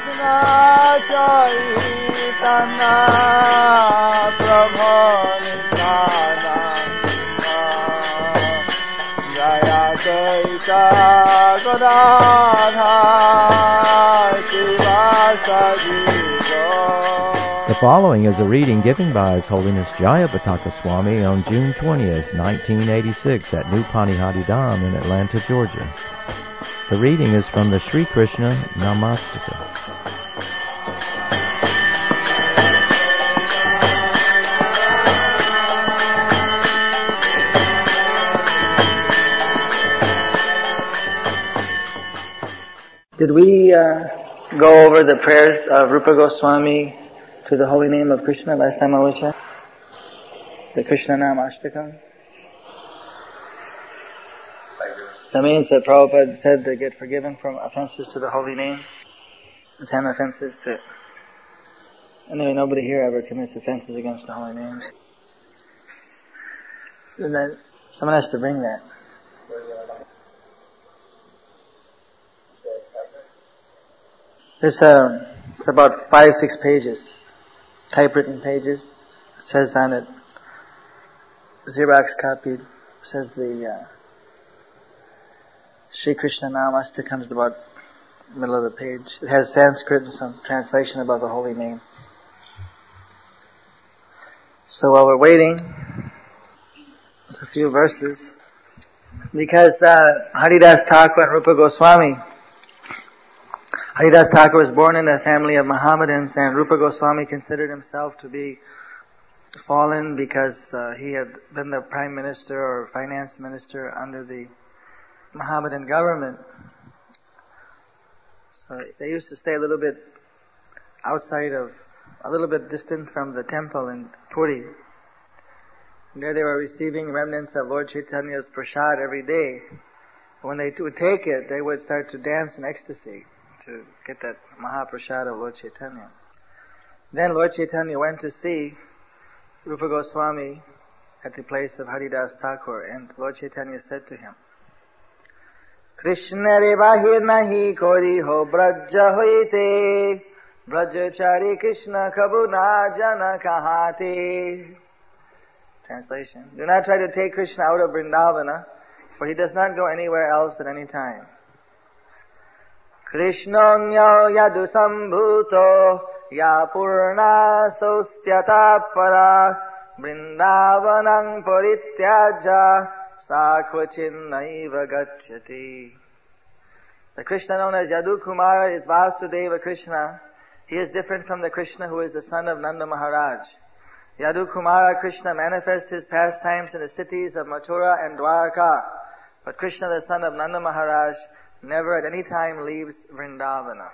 Chaitanya Prabhu Nityananda Jaya Chaita Gadadhar Sivasadi. The following is a reading given by His Holiness Jayapataka Swami on June 20th, 1986 at New Panihati Dham in Atlanta, Georgia. The reading is from the Sri Krishna Namastaka. Did we go over the prayers of Rupa Goswami to the holy name of Krishna last time I was here? The Krishna Nam Ashtakam? That means that Prabhupada said to get forgiven from offenses to the holy name. 10 offenses to... Anyway, nobody here ever commits offenses against the holy name. So that someone has to bring that. It's about 5-6 pages, typewritten pages. It says on it, Xerox copied, says the Sri Krishna Namastaka comes to about the middle of the page. It has Sanskrit and some translation about the holy name. So while we're waiting, there's a few verses. Because Haridas Thakur and Rupa Goswami, Haridas Thakur was born in a family of Mohammedans, and Rupa Goswami considered himself to be fallen because he had been the prime minister or finance minister under the Mohammedan government. So they used to stay a little bit outside of, a little bit distant from the temple in Puri. And there they were receiving remnants of Lord Chaitanya's prasad every day. When they would take it, they would start to dance in ecstasy to get that Mahaprasad of Lord Chaitanya. Then Lord Chaitanya went to see Rupa Goswami at the place of Haridas Thakur, and Lord Chaitanya said to him, Krishna re bahir nahi kori ho brajja hoite, brajachari Krishna kabu na jana kahate. Translation: do not try to take Krishna out of Vrindavana, for he does not go anywhere else at any time. Krishnanya yadu sambhuto ya purna sostyata para Vrindavanam parityaja sakvachinnaiva gacchati. The Krishna known as Yadu Kumara is Vasudeva Krishna. He is different from the Krishna who is the son of Nanda Maharaj. Yadu Kumara Krishna manifests his pastimes in the cities of Mathura and Dwarka. But Krishna, the son of Nanda Maharaj, never at any time leaves Vrindavana.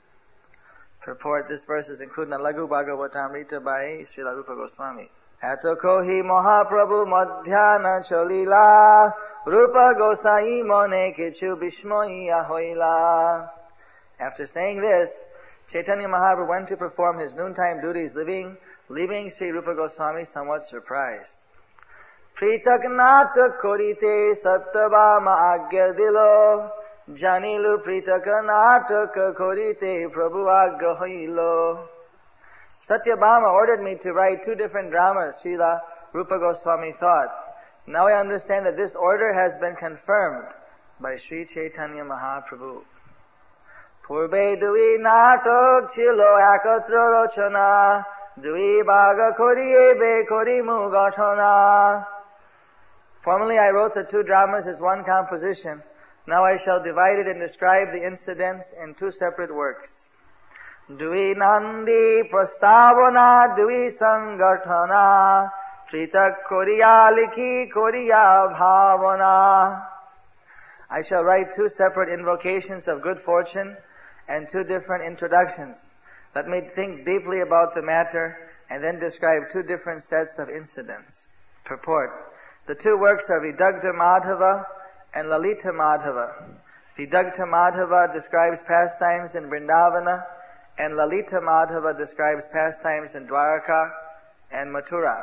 Purport: this verse is included in the Laghu Bhagavatamrita by Srila Rupa Goswami. Ato kohi Mahaprabhu madhyana cholila, Rupa Gosai mone kichu bishmoya hoila. After saying this, Chaitanya Mahaprabhu went to perform his noontime duties, leaving Sri Rupa Goswami somewhat surprised. Pritak natak korite sattabama agya dilo, Janilu pritaka nataka korite prabhu agya hoilo. Satyabhama ordered me to write 2 different dramas, Srila Rupa Goswami thought. Now I understand that this order has been confirmed by Sri Chaitanya Mahaprabhu. Purbe dui natok chilo akatra rochana, dui bhaga kori ebe kori mugatana. Formerly I wrote the 2 dramas as one composition. Now I shall divide it and describe the incidents in 2 separate works. Dui nandi prastavana dui sangatana, pritak koriya likhi koriya bhavana. I shall write 2 separate invocations of good fortune and 2 different introductions. Let me think deeply about the matter and then describe 2 different sets of incidents. Purport: the 2 works are Vidagdha Madhava and Lalita Madhava. Vidagdha Madhava describes pastimes in Vrindavana, and Lalita Madhava describes pastimes in Dwarka and Mathura.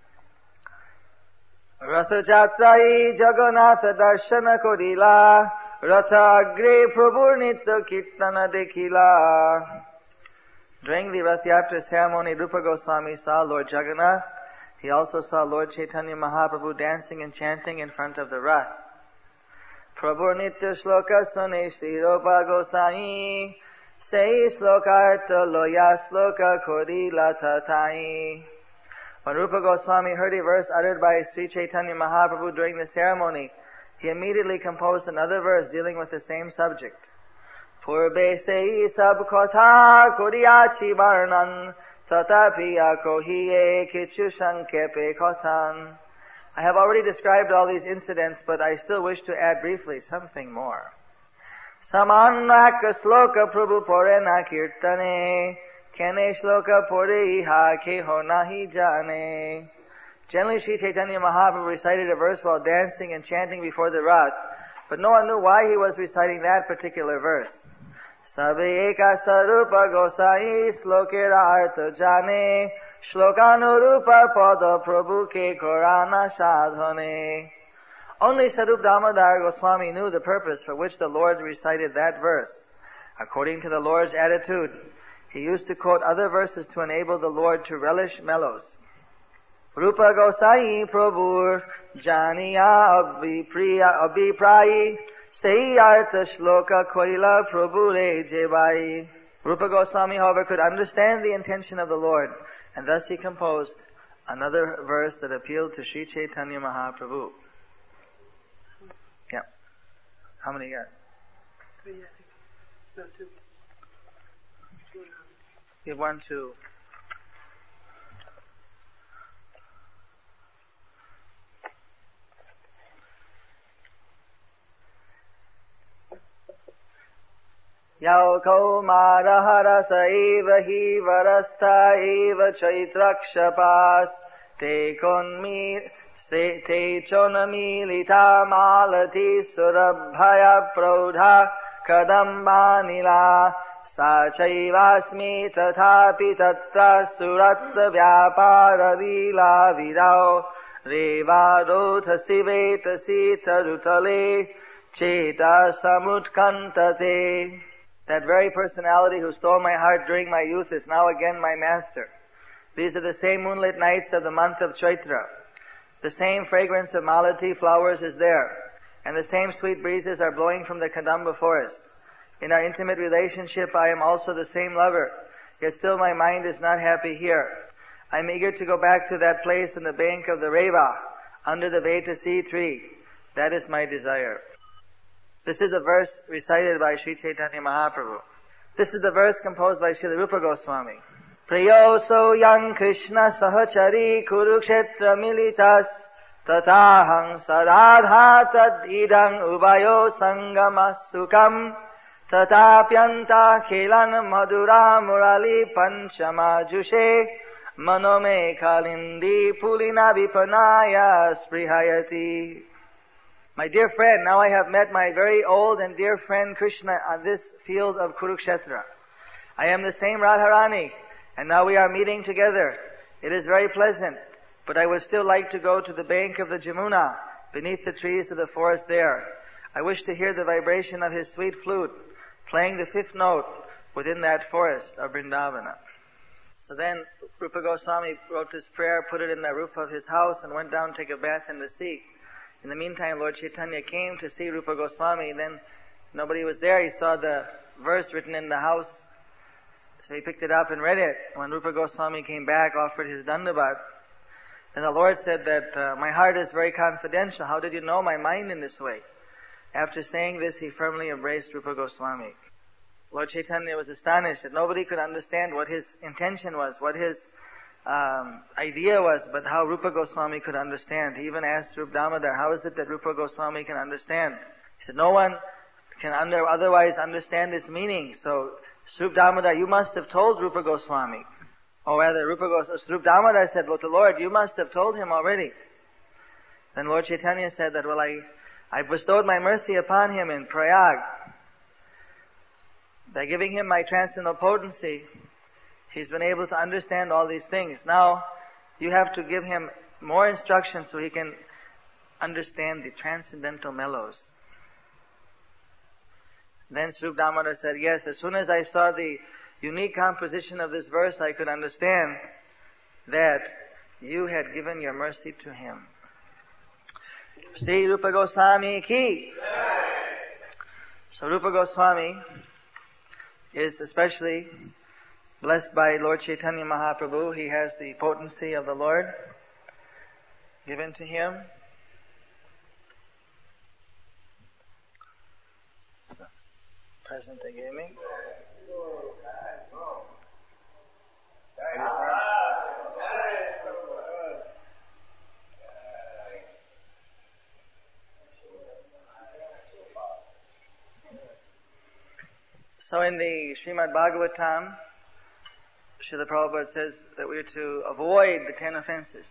Ratha Jatrai Jagannatha Darshana Kodila, Rathagre Prabhur Nitya Kirtana Dekhila. During the Rath Yatra ceremony, Rupa Goswami saw Lord Jagannath. He also saw Lord Chaitanya Mahaprabhu dancing and chanting in front of the Rath. Prabhu Nitya Shloka Sune Shri Rupa Gosai Sei Shlokarta Loya Shloka Kodi Latatai. When Rupa Goswami heard a verse uttered by Sri Chaitanya Mahaprabhu during the ceremony, he immediately composed another verse dealing with the same subject. Purbe sei sab kotha kodiyachi varnan tatapi akohiye kichu shankepe kotan. I have already described all these incidents, but I still wish to add briefly something more. Samanaka sloka prabhu porena kirtane kene shloka pore iha keho nahi jane. Generally, Sri Chaitanya Mahaprabhu recited a verse while dancing and chanting before the Rath, but no one knew why he was reciting that particular verse. Sabe eka sarupa gosai slokera artha jane shlokanurupa pada prabhu ke korana sadhane. Only Sarup Damodar Goswami knew the purpose for which the Lord recited that verse. According to the Lord's attitude, he used to quote other verses to enable the Lord to relish mellows. Rupa Gosai Prabhur Janiya Abhiprayi Sei Artha Shloka Koila Prabhure Jebai. Rupa Goswami, however, could understand the intention of the Lord, and thus he composed another verse that appealed to Sri Chaitanya Mahaprabhu. Yeah. How many got? 3, I think. No, 2. You have 1, 2. Yau kaumarahara eva hi varastha eva chaitrakshapas te chonamilita malati surabhaya praudha kadambanila sa chaivasmi tathapi tatra suratta vyaparadila virao revadotha siveta sita rutale cheta samutkantate. That very personality who stole my heart during my youth is now again my master. These are the same moonlit nights of the month of Chaitra. The same fragrance of malati flowers is there, and the same sweet breezes are blowing from the Kadamba forest. In our intimate relationship, I am also the same lover, yet still my mind is not happy here. I am eager to go back to that place in the bank of the Reva, under the Vetasi tree. That is my desire. This is the verse recited by Sri Chaitanya Mahaprabhu. This is the verse composed by Srila Rupa Goswami. Priyoso yang Krishna sahachari kurukshetra militas tatahang saradha tad idang ubayo sangama sukam tatapyanta kelan madura murali panchama jushe manome kalindi pulina vipanaya sprihayati. My dear friend, now I have met my very old and dear friend Krishna on this field of Kurukshetra. I am the same Radharani, and now we are meeting together. It is very pleasant, but I would still like to go to the bank of the Jamuna, beneath the trees of the forest there. I wish to hear the vibration of his sweet flute, playing the 5th note within that forest of Vrindavana. So then Rupa Goswami wrote this prayer, put it in the roof of his house, and went down to take a bath in the sea. In the meantime, Lord Chaitanya came to see Rupa Goswami. Then nobody was there. He saw the verse written in the house. So he picked it up and read it. When Rupa Goswami came back, offered his dandavat. Then the Lord said that, my heart is very confidential. How did you know my mind in this way? After saying this, he firmly embraced Rupa Goswami. Lord Chaitanya was astonished that nobody could understand what his intention was, what his idea was, but how Rupa Goswami could understand. He even asked Rupa Damodar, how is it that Rupa Goswami can understand? He said, no one can otherwise understand this meaning. So, Rupa Damodar, you must have told Rupa Goswami. Or rather, Rupa Damodar said, well, the Lord, you must have told him already. Then Lord Chaitanya said that, well, I bestowed my mercy upon him in Prayag. By giving him my transcendental potency, he's been able to understand all these things. Now, you have to give him more instruction so he can understand the transcendental mellows. Then Swarup Damodar said, yes, as soon as I saw the unique composition of this verse, I could understand that you had given your mercy to him. Sri Rupa Goswami ki. So Rupa Goswami is especially blessed by Lord Chaitanya Mahaprabhu. He has the potency of the Lord given to him. So, present they gave me. So in the Srimad Bhagavatam, Srila Prabhupada says that we are to avoid the 10 offenses.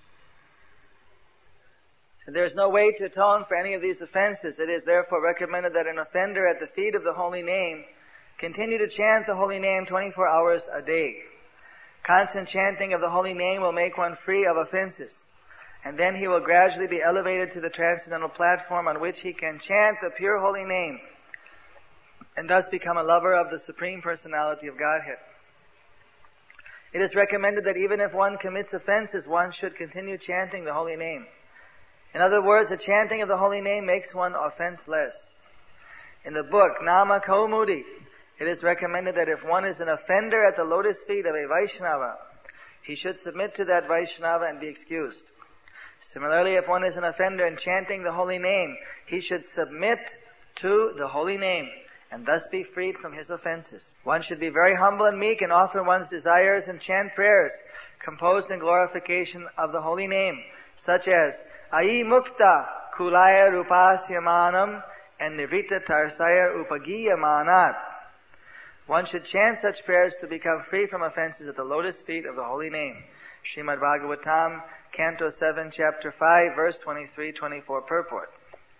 So there is no way to atone for any of these offenses. It is therefore recommended that an offender at the feet of the holy name continue to chant the holy name 24 hours a day. Constant chanting of the holy name will make one free of offenses. And then he will gradually be elevated to the transcendental platform on which he can chant the pure holy name and thus become a lover of the Supreme Personality of Godhead. It is recommended that even if one commits offenses, one should continue chanting the holy name. In other words, the chanting of the holy name makes one offenseless. In the book Nama Kaumudi, it is recommended that if one is an offender at the lotus feet of a Vaishnava, he should submit to that Vaishnava and be excused. Similarly, if one is an offender in chanting the holy name, he should submit to the holy name and thus be freed from his offenses. One should be very humble and meek and offer one's desires and chant prayers composed in glorification of the holy name, such as Ai Mukta Kulaya Rupasyamanam and Nivita Tarsaya Upagiyamanat. One should chant such prayers to become free from offenses at the lotus feet of the holy name. Srimad Bhagavatam, Canto 7, Chapter 5, Verse 23-24, Purport.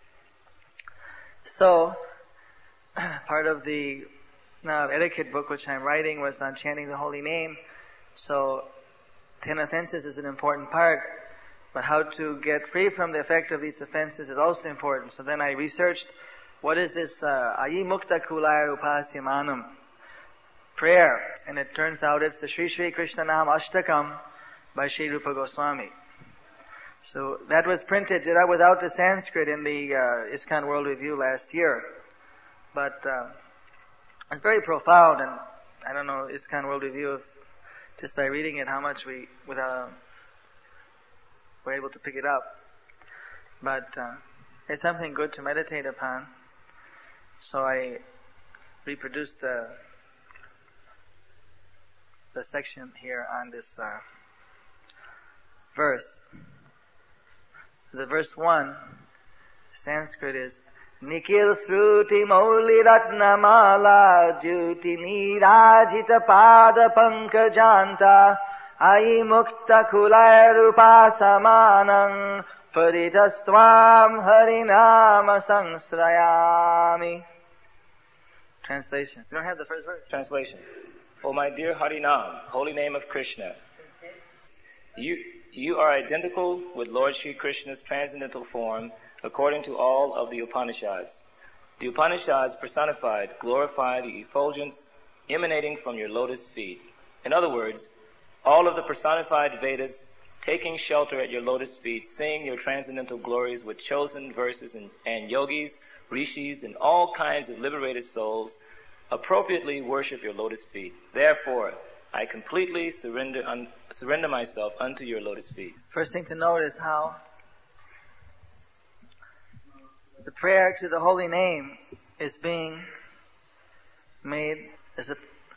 So, part of the etiquette book which I'm writing was on chanting the holy name. So 10 offenses is an important part, but how to get free from the effect of these offenses is also important. So then I researched what is this Ayi Mukta Kulaya Upasyamanam prayer, and it turns out it's the Sri Sri Krishna Nam Ashtakam by Sri Rupa Goswami. So that was printed without the Sanskrit in the ISKCON World Review last year. But it's very profound, and I don't know, ISKCON World Review, if just by reading it, how much we were able to pick it up. But it's something good to meditate upon. So I reproduced the section here on this verse. The verse 1, Sanskrit is Nikhil Sruti Mauli Ratnamala Jyoti Nirajita Pada Pankajanta Ai Mukta Kulaya Rupa Samanam Paritastvam Harinama Sangsrayami. Translation. You don't have the first verse? Translation. O my dear Harinam, holy name of Krishna, you are identical with Lord Sri Krishna's transcendental form according to all of the Upanishads. The Upanishads personified glorify the effulgence emanating from your lotus feet. In other words, all of the personified Vedas taking shelter at your lotus feet sing your transcendental glories with chosen verses, and yogis, rishis, and all kinds of liberated souls appropriately worship your lotus feet. Therefore, I completely surrender myself unto your lotus feet. First thing to note is how the prayer to the holy name is being made as in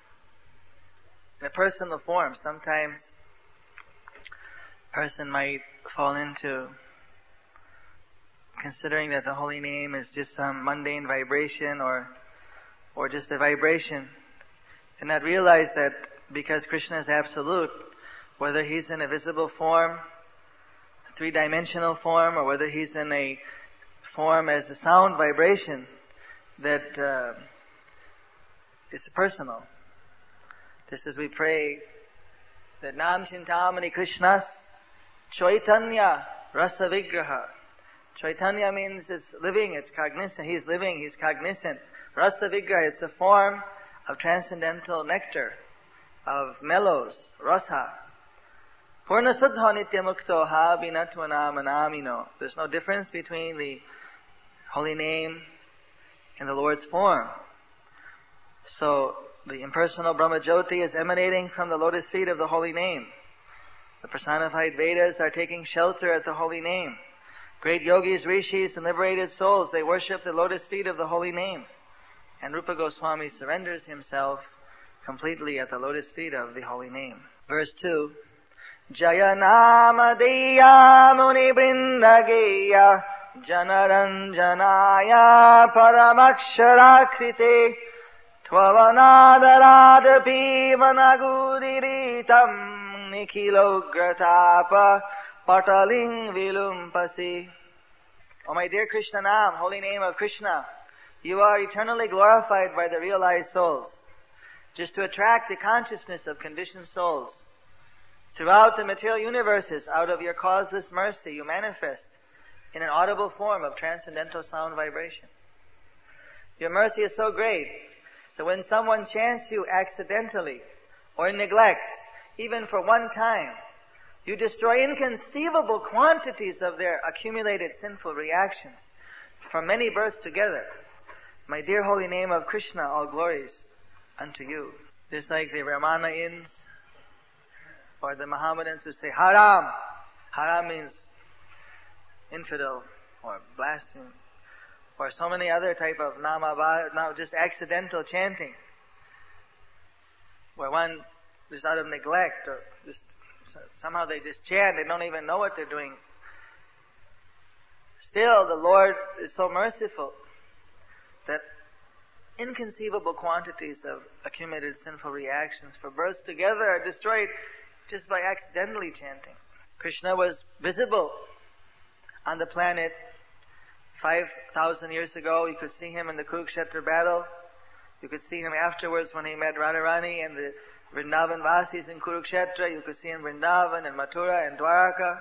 a personal form. Sometimes a person might fall into considering that the holy name is just some mundane vibration or just a vibration, and not realize that because Krishna is absolute, whether he's in a visible form, a three-dimensional form, or whether he's in a form as a sound vibration, that it's personal. Just as we pray that Nam Chintamani Krishnas Chaitanya Rasa Vigraha. Chaitanya means it's living, it's cognizant. He's living, he's cognizant. Rasa Vigraha, it's a form of transcendental nectar, of mellows, rasa. Purna Suddha Nitya Mukto Ha Binatwana Manamino. There's no difference between the holy name and the Lord's form. So, the impersonal Brahmajyoti is emanating from the lotus feet of the holy name. The personified Vedas are taking shelter at the holy name. Great yogis, rishis, and liberated souls, they worship the lotus feet of the holy name. And Rupa Goswami surrenders himself completely at the lotus feet of the holy name. Verse 2, Jaya Nama Deya Muni Brindageya Janaranjanaya Paramakshaраkrite Tvavanadaladapi Managudiritam Nikhilogratapa Pataling Vilumpasi. O my dear Krishna Nam, holy name of Krishna, you are eternally glorified by the realized souls, just to attract the consciousness of conditioned souls. Throughout the material universes, out of your causeless mercy, you manifest in an audible form of transcendental sound vibration. Your mercy is so great that when someone chants you accidentally or in neglect, even for one time, you destroy inconceivable quantities of their accumulated sinful reactions from many births together. My dear holy name of Krishna, all glories unto you. Just like the Ramayans or the Mohammedans who say haram. Haram means infidel or blasphemy. Or so many other type of now just accidental chanting, where one just out of neglect or just somehow they just chant, they don't even know what they're doing. Still, the Lord is so merciful that inconceivable quantities of accumulated sinful reactions for births together are destroyed just by accidentally chanting. Krishna was visible on the planet 5,000 years ago. You could see him in the Kurukshetra battle. You could see him afterwards when he met Radharani and the Vrindavan Vasis in Kurukshetra. You could see him in Vrindavan and Mathura and Dwaraka.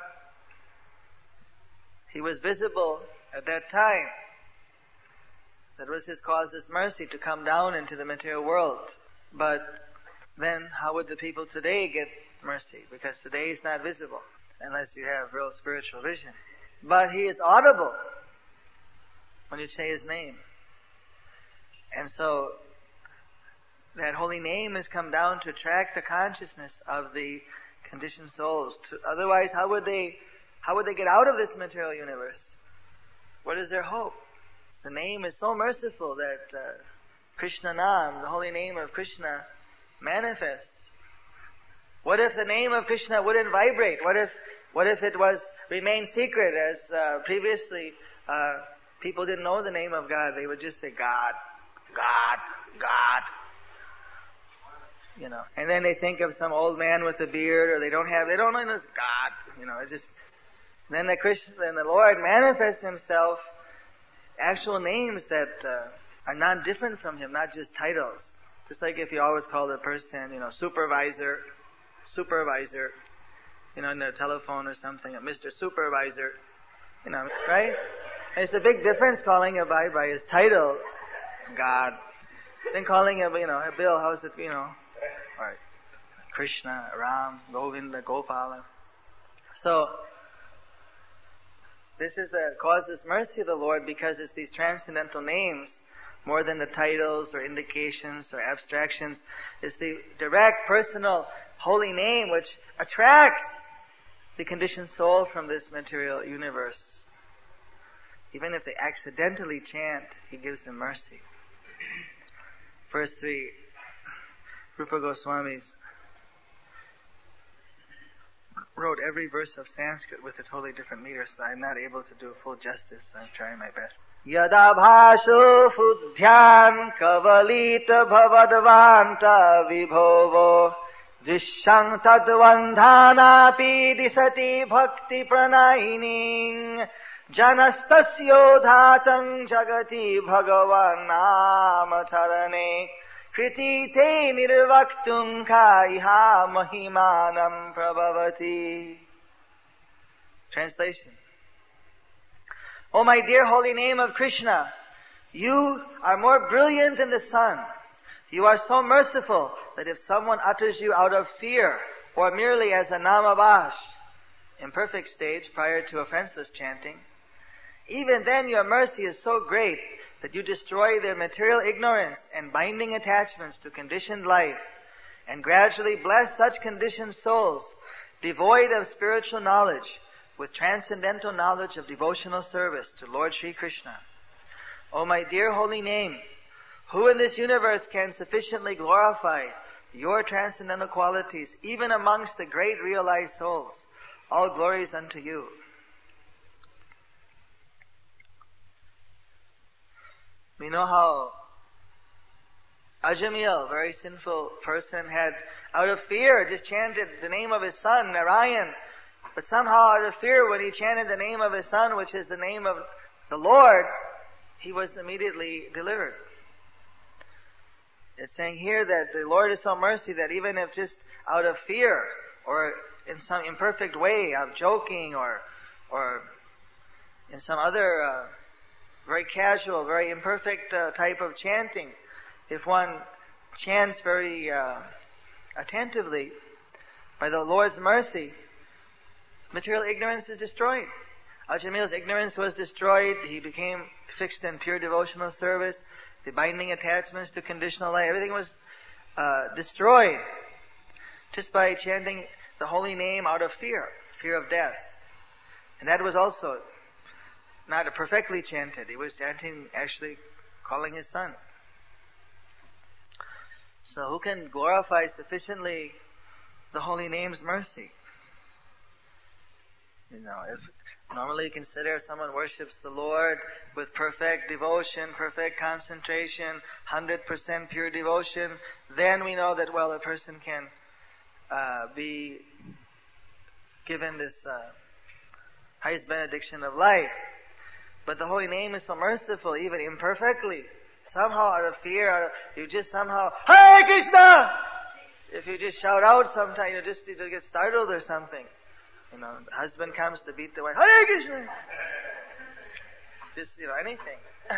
He was visible at that time. That was his causeless mercy to come down into the material world. But then how would the people today get mercy? Because today he's not visible unless you have real spiritual vision. But he is audible when you say his name. And so that holy name has come down to attract the consciousness of the conditioned souls. Otherwise, how would they get out of this material universe? What is their hope? The name is so merciful that Krishna Nam, the holy name of Krishna, manifests. What if the name of Krishna wouldn't vibrate? What if it remained secret, as previously people didn't know the name of God? They would just say God, God, God. You know, and then they think of some old man with a beard, or they don't know this God. You know, it's just. Then the Lord manifests Himself, actual names that are not different from Him, not just titles. Just like if you always call the person, supervisor, in their telephone or something, Mr. Supervisor, right? And it's a big difference calling a guy by his title, God, than calling him, hey Bill, how's it, or Krishna, Ram, Govinda, Gopala. So, this is the causeless mercy of the Lord, because it's these transcendental names, more than the titles or indications or abstractions. It's the direct, personal, holy name which attracts the conditioned soul from this material universe. Even if they accidentally chant, He gives them mercy. Verse 3, Rupa Goswamis wrote every verse of Sanskrit with a totally different meter, so I'm not able to do full justice. I'm trying my best. Yada bhasho fuddhyan kavalita bhavadvanta vibhovo drishyang tadvandhanapi disati bhakti pranayini janastasyo dhatang jagati bhagavan namatharane kriti te nirvaktum kaiha mahimanam prabhavati. Translation. O my dear holy name of Krishna, You are more brilliant than the sun. You are so merciful that if someone utters you out of fear or merely as a namavash, imperfect stage prior to offenseless chanting, even then your mercy is so great that you destroy their material ignorance and binding attachments to conditioned life and gradually bless such conditioned souls devoid of spiritual knowledge with transcendental knowledge of devotional service to Lord Sri Krishna. O my dear holy name, who in this universe can sufficiently glorify your transcendental qualities even amongst the great realized souls? All glories unto you. We know how Ajamil, very sinful person, had out of fear just chanted the name of his son, Narayan. But somehow out of fear when he chanted the name of his son, which is the name of the Lord, he was immediately delivered. It's saying here that the Lord is so mercy that even if just out of fear or in some imperfect way of joking or in some other very casual, very imperfect type of chanting, if one chants very attentively, by the Lord's mercy, material ignorance is destroyed. Ajamil's ignorance was destroyed. He became fixed in pure devotional service. The binding attachments to conditional life, everything was destroyed just by chanting the holy name out of fear of death. And that was also not perfectly chanted. He was chanting, actually calling his son. So who can glorify sufficiently the holy name's mercy? If normally you consider someone worships the Lord with perfect devotion, perfect concentration, 100% pure devotion, then we know that, a person can be given this highest benediction of life. But the holy name is so merciful, even imperfectly. Somehow out of fear, you just somehow, Hare Krishna! If you just shout out sometime, you get startled or something. The husband comes to beat the wife, Hare Krishna! Just, anything.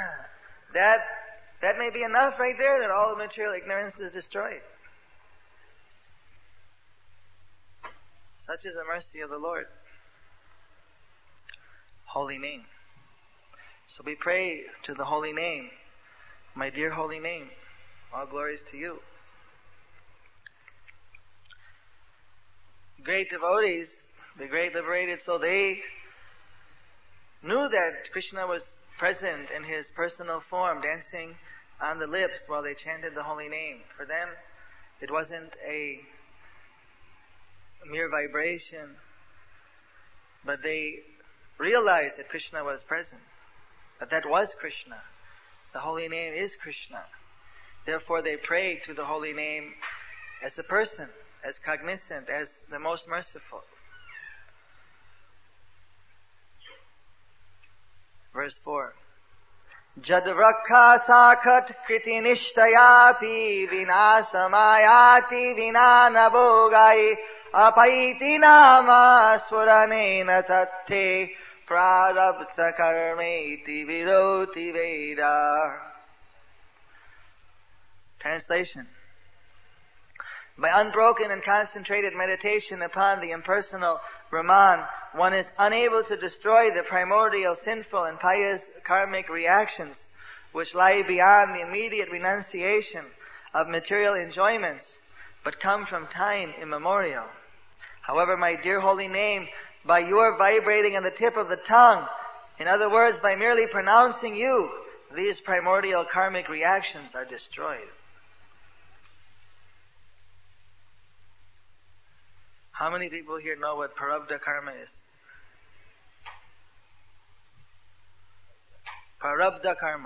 That may be enough right there that all the material ignorance is destroyed. Such is the mercy of the Lord. Holy name. So we pray to the holy name. My dear holy name, all glories to you. Great devotees, the great liberated soul, they knew that Krishna was present in his personal form, dancing on the lips while they chanted the holy name. For them, it wasn't a mere vibration, but they realized that Krishna was present, that was Krishna. The holy name is Krishna. Therefore they pray to the holy name as a person, as cognizant, as the most merciful. Verse 4. Jadvrakha sakhat kriti nishtayapi vinasamayati vinanabogai apaiti nama swaranena tatte prarabdha karmeti viroti veda. Translation. By unbroken and concentrated meditation upon the impersonal Brahman, one is unable to destroy the primordial sinful and pious karmic reactions which lie beyond the immediate renunciation of material enjoyments, but come from time immemorial. However, my dear holy name, by your vibrating on the tip of the tongue, in other words, by merely pronouncing you, these primordial karmic reactions are destroyed. How many people here know what Prarabdha karma is? Prarabdha karma.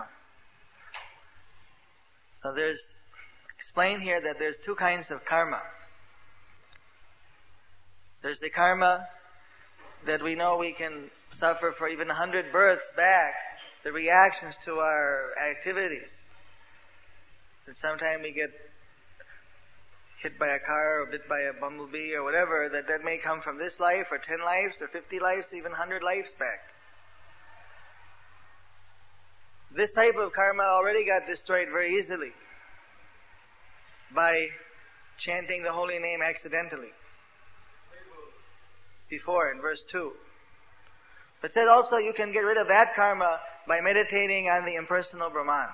So there's explained here that there's two kinds of karma. There's the karma that we know we can suffer for even 100 births back, the reactions to our activities. That sometimes we get hit by a car or bit by a bumblebee or whatever, that may come from this life or 10 lives or 50 lives, even 100 lives back. This type of karma already got destroyed very easily by chanting the holy name accidentally. Before, in verse 2. But it says also you can get rid of that karma by meditating on the impersonal Brahman.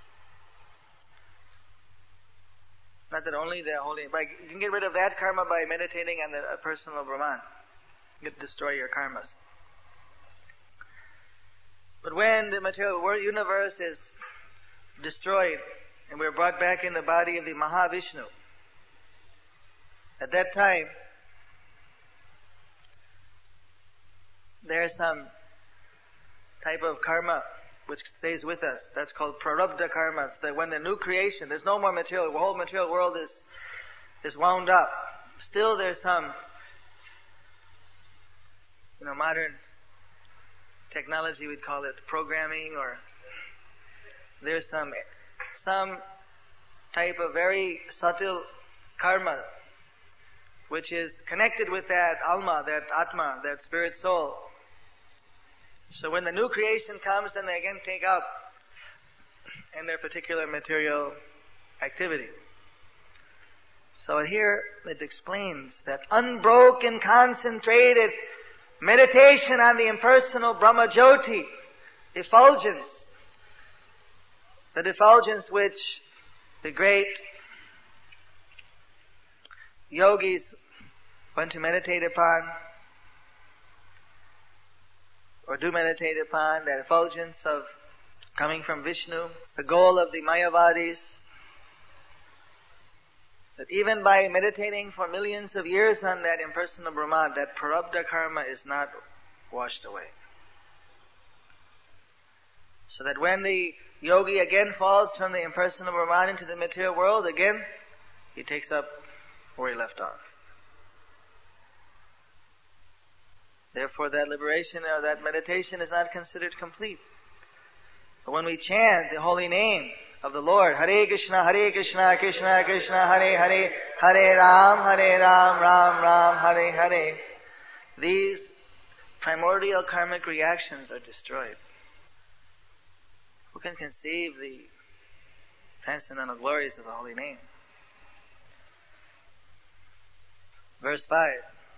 Not that only the holy, but you can get rid of that karma by meditating on the personal Brahman. You can destroy your karmas. But when the material world universe is destroyed and we're brought back in the body of the Mahavishnu, at that time, there's some type of karma which stays with us. That's called prarabdha karmas. That when the new creation, there's no more material, the whole material world is wound up. Still there's some, modern technology, we'd call it programming, or there's some type of very subtle karma which is connected with that alma, that atma, that spirit soul. So when the new creation comes, then they again take up in their particular material activity. So here it explains that unbroken, concentrated meditation on the impersonal Brahmajyoti effulgence, the effulgence which the great yogis want to meditate upon, or do meditate upon, that effulgence of coming from Vishnu, the goal of the Mayavadis, that even by meditating for millions of years on that impersonal Brahman, that prarabdha karma is not washed away. So that when the yogi again falls from the impersonal Brahman into the material world, again he takes up where he left off. Therefore that liberation or that meditation is not considered complete. But when we chant the holy name of the Lord, Hare Krishna, Krishna Krishna, Hare Hare, Hare Ram, Ram Ram, Hare Hare, these primordial karmic reactions are destroyed. Who can conceive the transcendental glories of the holy name? Verse 5.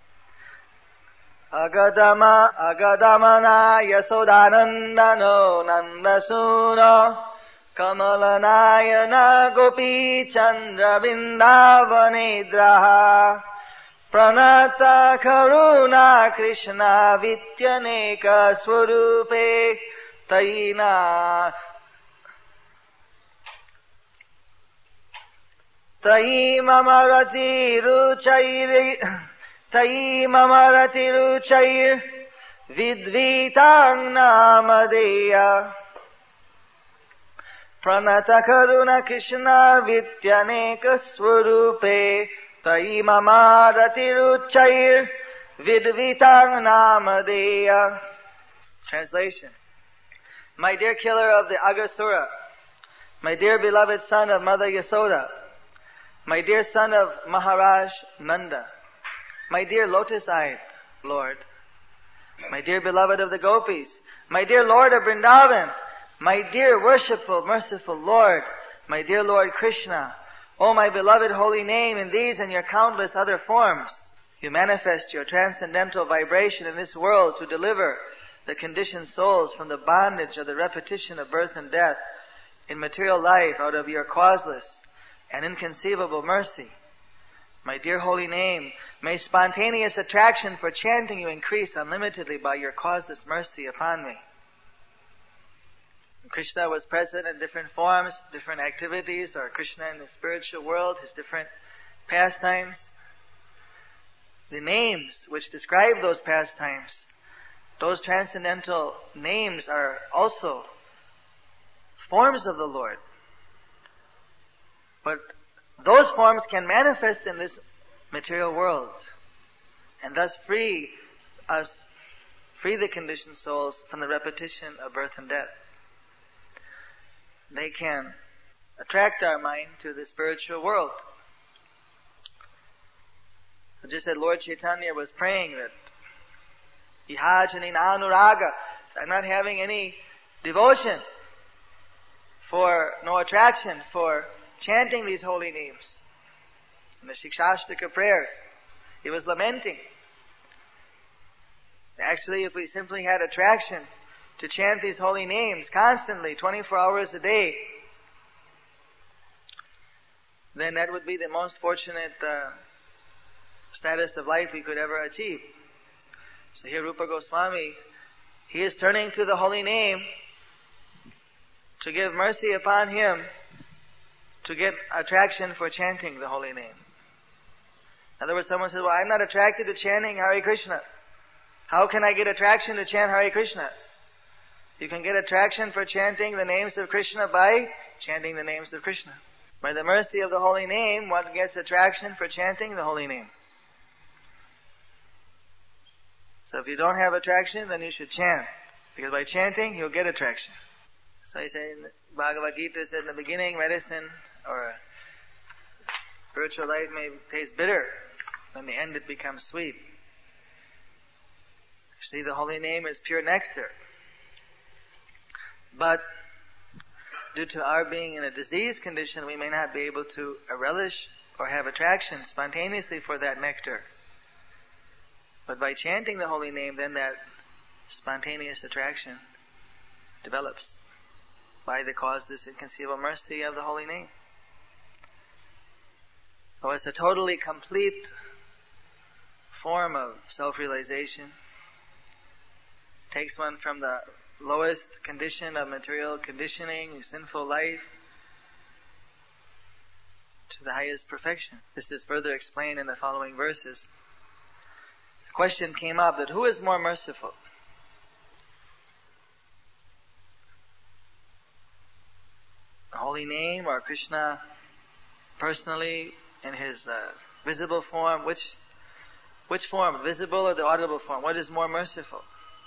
Agadamana yasodanandano nandasuno kamalanayana gopi chandra vrindavanidраha pranata karuna krishna vityaneka swarupe taina mamarati ruchair vidvitang namadeya pranata karuna krishna vityaneka swarupe tai mamarati ruchair vidvitang namadeya. Translation. My dear killer of the Aghasura, my dear beloved son of Mother Yasoda, my dear son of Maharaj Nanda, my dear lotus-eyed Lord, my dear beloved of the gopis, my dear Lord of Vrindavan, my dear worshipful, merciful Lord, my dear Lord Krishna, O my beloved holy name, in these and your countless other forms, you manifest your transcendental vibration in this world to deliver the conditioned souls from the bondage of the repetition of birth and death in material life out of your causeless and inconceivable mercy. My dear holy name, may spontaneous attraction for chanting you increase unlimitedly by your causeless mercy upon me. Krishna was present in different forms, different activities, or Krishna in the spiritual world, his different pastimes. The names which describe those pastimes, those transcendental names are also forms of the Lord. But those forms can manifest in this material world and thus free the conditioned souls from the repetition of birth and death. They can attract our mind to the spiritual world. So just as Lord Chaitanya was praying that Ihajani Anuraga, I'm not having any devotion no attraction for chanting these holy names. In the Shikshashtaka prayers, he was lamenting. Actually, if we simply had attraction to chant these holy names constantly, 24 hours a day, then that would be the most fortunate status of life we could ever achieve. So here Rupa Goswami, he is turning to the holy name to give mercy upon him to get attraction for chanting the holy name. In other words, someone says, well, I'm not attracted to chanting Hare Krishna. How can I get attraction to chant Hare Krishna? You can get attraction for chanting the names of Krishna by chanting the names of Krishna. By the mercy of the holy name, one gets attraction for chanting the holy name. So if you don't have attraction, then you should chant. Because by chanting, you'll get attraction. So he said in Bhagavad Gita, said in the beginning, medicine or spiritual life may taste bitter. In the end it becomes sweet. Actually, the holy name is pure nectar. But due to our being in a diseased condition, we may not be able to relish or have attraction spontaneously for that nectar. But by chanting the holy name, then that spontaneous attraction develops by the cause this inconceivable mercy of the holy name. So it's a totally complete form of self-realization. Takes one from the lowest condition of material conditioning, sinful life, to the highest perfection. This is further explained in the following verses. The question came up that who is more merciful? The holy name or Krishna personally in his visible form? Which form? Visible or the audible form? What is more merciful?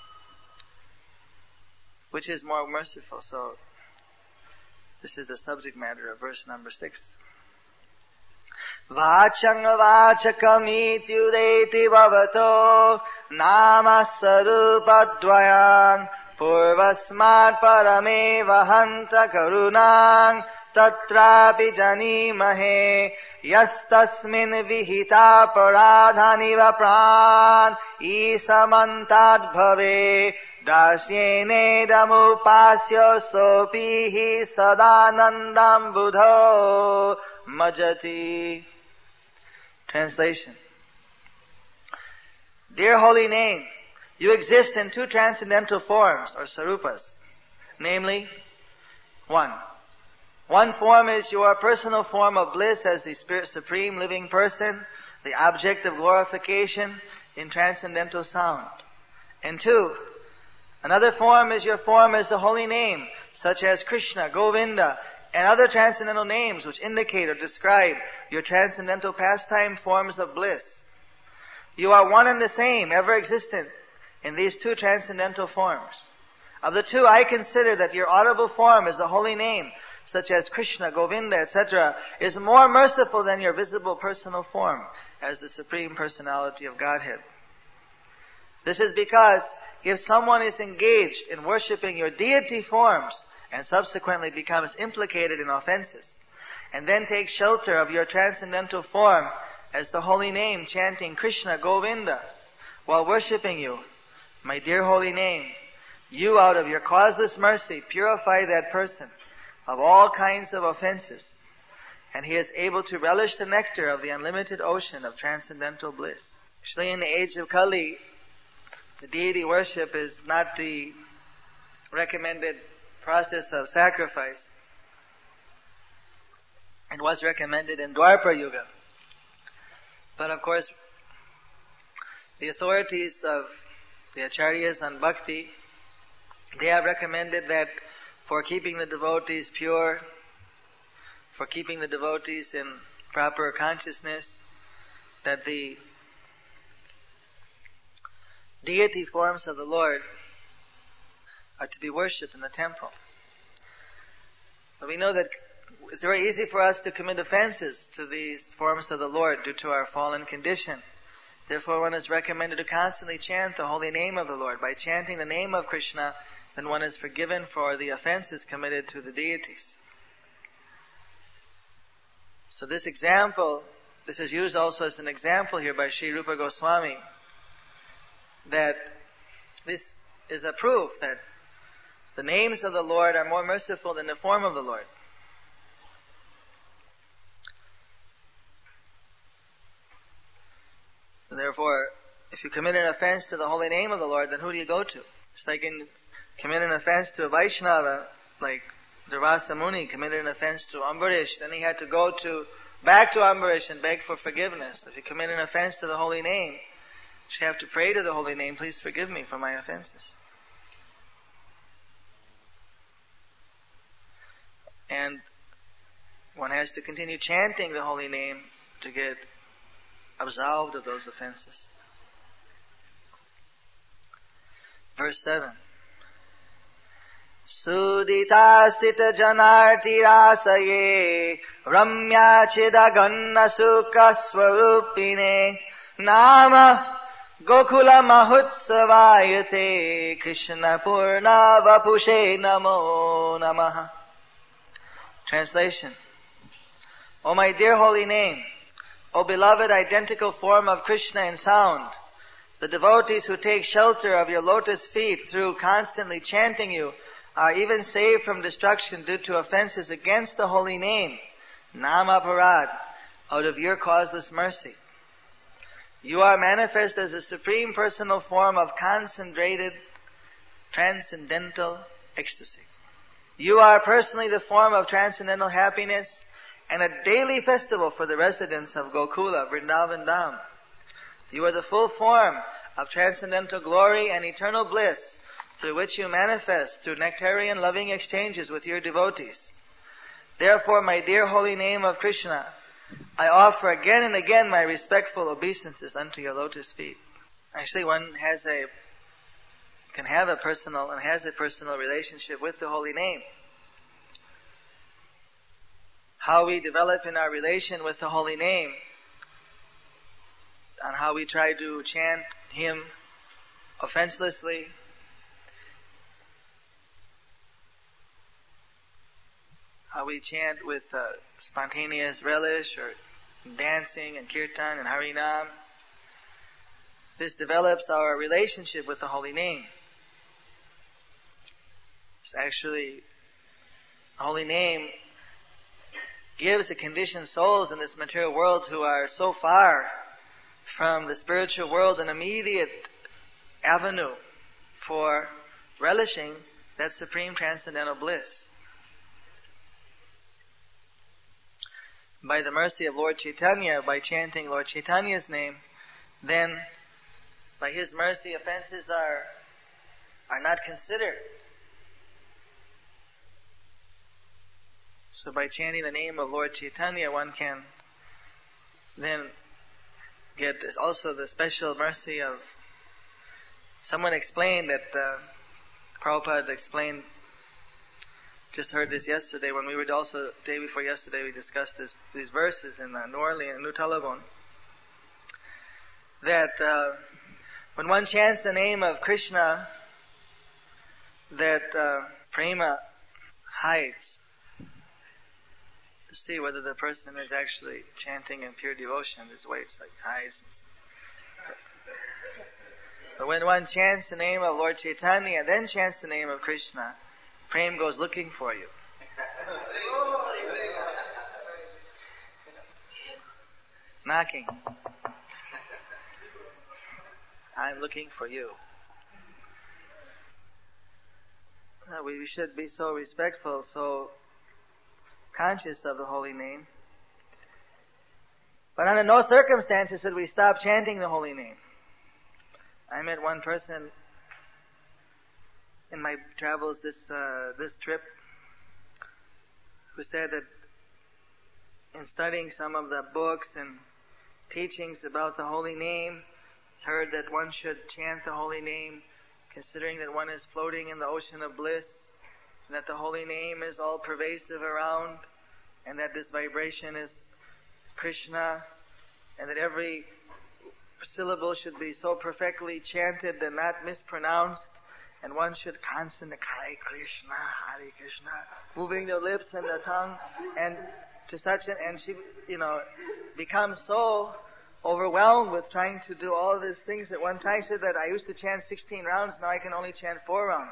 Which is more merciful? So, this is the subject matter of verse number 6. Vachang vachakamityudeti bhavato namasarupadvayang purvasmat parameva hanta karunang tatrapi janimahe yastasmin vihita paradhaniva pran isamantad bhave Dasyene damupasya sopihi sadanandam buddho majati. Translation. Dear holy name, you exist in two transcendental forms or sarupas. Namely, one form is your personal form of bliss as the Spirit Supreme living person, the object of glorification in transcendental sound. And two, another form is your form as the holy name, such as Krishna, Govinda, and other transcendental names which indicate or describe your transcendental pastime forms of bliss. You are one and the same, ever existent in these two transcendental forms. Of the two, I consider that your audible form as the holy name, such as Krishna, Govinda, etc., is more merciful than your visible personal form as the Supreme Personality of Godhead. This is because if someone is engaged in worshipping your deity forms and subsequently becomes implicated in offenses, and then takes shelter of your transcendental form as the holy name, chanting Krishna, Govinda, while worshipping you, my dear holy name, you out of your causeless mercy purify that person of all kinds of offenses, and he is able to relish the nectar of the unlimited ocean of transcendental bliss. Actually, in the age of Kali, the deity worship is not the recommended process of sacrifice. It was recommended in Dwapara Yuga. But of course, the authorities of the Acharyas on Bhakti, they have recommended that for keeping the devotees pure, for keeping the devotees in proper consciousness, that the deity forms of the Lord are to be worshipped in the temple. But we know that it's very easy for us to commit offenses to these forms of the Lord due to our fallen condition. Therefore, one is recommended to constantly chant the holy name of the Lord. By chanting the name of Krishna, then one is forgiven for the offenses committed to the deities. So this example, this is used also as an example here by Sri Rupa Goswami, that this is a proof that the names of the Lord are more merciful than the form of the Lord. Therefore, if you commit an offense to the holy name of the Lord, then who do you go to? It's like commit an offense to a Vaishnava, like Durvasa Muni committed an offense to Ambarish, then he had to go back to Ambarish and beg for forgiveness. If you commit an offense to the holy name, you have to pray to the holy name, please forgive me for my offenses. And one has to continue chanting the holy name to get absolved of those offenses. Verse 7. Sudita stita janartirasaye ramya chidaganna sukha swarupine nama gokula mahutsavayate Krishna purna vapushe namo namaha. Translation. O my dear holy name, O beloved identical form of Krishna in sound, the devotees who take shelter of your lotus feet through constantly chanting you are even saved from destruction due to offenses against the holy name, Nama Parad, out of your causeless mercy. You are manifest as the supreme personal form of concentrated, transcendental ecstasy. You are personally the form of transcendental happiness and a daily festival for the residents of Gokula, Vrindavan Dham. You are the full form of transcendental glory and eternal bliss through which you manifest through nectarian loving exchanges with your devotees. Therefore, my dear holy name of Krishna, I offer again and again my respectful obeisances unto your lotus feet. Actually, one can have a personal relationship with the holy name. How we develop in our relation with the holy name, and how we try to chant Him offenselessly, how we chant with spontaneous relish or dancing and kirtan and harinam. This develops our relationship with the holy name. It's actually, the holy name gives the conditioned souls in this material world who are so far from the spiritual world an immediate avenue for relishing that supreme transcendental bliss. By the mercy of Lord Chaitanya, by chanting Lord Chaitanya's name, then by His mercy offenses are not considered. So by chanting the name of Lord Chaitanya, one can then get also the special mercy of... Someone explained that, Prabhupada explained, just heard this yesterday, when we were also, day before yesterday, we discussed these verses in New Orleans, New Talabon, that when one chants the name of Krishna, that prema hides, to see whether the person is actually chanting in pure devotion. This way it's like hides. But when one chants the name of Lord Chaitanya, then chants the name of Krishna, Prem goes looking for you. Knocking. I'm looking for you. We should be so respectful, so conscious of the holy name. But under no circumstances should we stop chanting the holy name. I met one person in my travels this trip who said that in studying some of the books and teachings about the holy name, heard that one should chant the holy name considering that one is floating in the ocean of bliss, and that the holy name is all pervasive around, and that this vibration is Krishna, and that every syllable should be so perfectly chanted and not mispronounced, and one should concentrate, Hare Krishna, moving the lips and the tongue, and to such and she, becomes so overwhelmed with trying to do all these things. At one time she said that I used to chant 16 rounds, now I can only chant 4 rounds.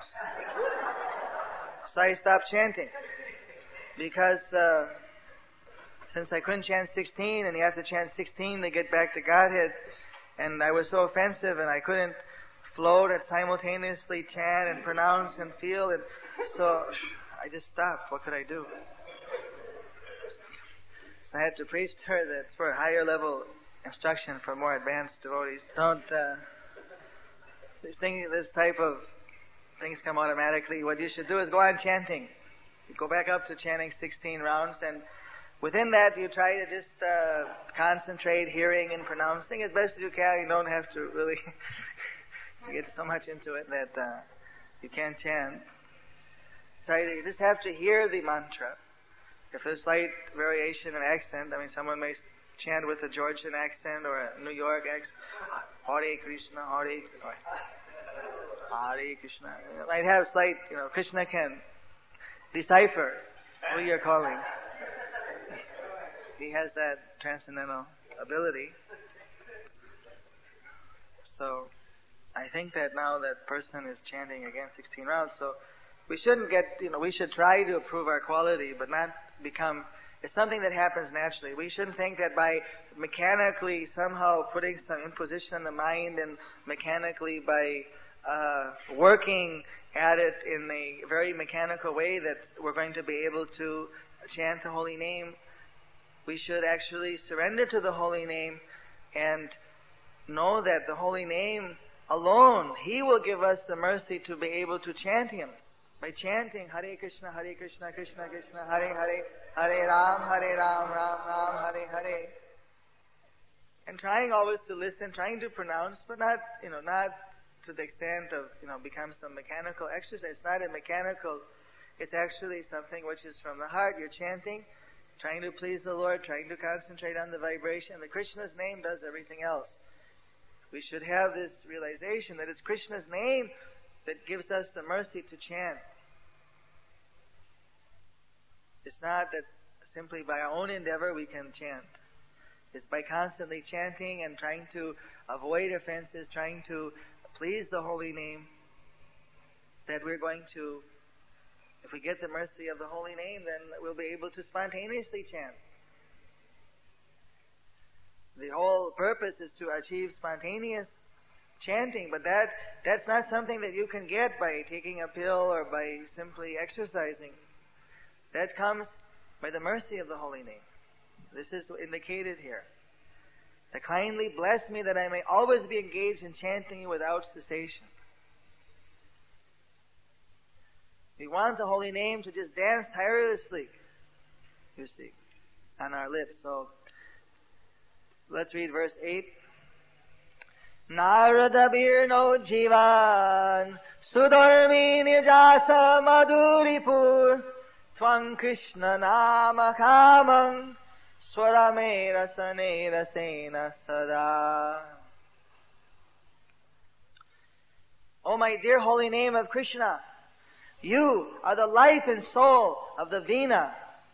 So I stopped chanting. Because since I couldn't chant 16, and you have to chant 16 to get back to Godhead, and I was so offensive, and I couldn't float and simultaneously chant and pronounce and feel, and so I just stopped. What could I do? So I had to preach to her that it's for a higher level instruction for more advanced devotees. Don't this type of things come automatically. What you should do is go on chanting. You go back up to chanting 16 rounds, and within that you try to just concentrate, hearing and pronouncing as best as you can. You don't have to really get so much into it that you can't chant. You just have to hear the mantra. If there's slight variation in accent, someone may chant with a Georgian accent or a New York accent. Hare Krishna, Hare Krishna. It might have slight, Krishna can decipher who you're calling. He has that transcendental ability. So, I think that now that person is chanting again 16 rounds, so we shouldn't we should try to improve our quality, but not become, it's something that happens naturally. We shouldn't think that by mechanically somehow putting some imposition on the mind and mechanically by working at it in a very mechanical way that we're going to be able to chant the holy name. We should actually surrender to the holy name and know that the holy name alone, He will give us the mercy to be able to chant Him. By chanting Hare Krishna, Krishna Krishna, Hare Hare, Hare Ram, Ram Ram, Hare Hare. And trying always to listen, trying to pronounce, but not to the extent of, become some mechanical exercise. It's not a mechanical, it's actually something which is from the heart. You're chanting, trying to please the Lord, trying to concentrate on the vibration. The Krishna's name does everything else. We should have this realization that it's Krishna's name that gives us the mercy to chant. It's not that simply by our own endeavor we can chant. It's by constantly chanting and trying to avoid offenses, trying to please the holy name, that we're going to, if we get the mercy of the holy name, then we'll be able to spontaneously chant. The whole purpose is to achieve spontaneous chanting, but that's not something that you can get by taking a pill or by simply exercising. That comes by the mercy of the holy name. This is indicated here. To kindly bless me that I may always be engaged in chanting you without cessation. We want the holy name to just dance tirelessly, you see, on our lips. So, let's read verse 8. Narada birno jivan sudharmi nijasa maduripur twang Krishna nama kamang swarame rasane rasena sada. O my dear holy name of Krishna, you are the life and soul of the Veena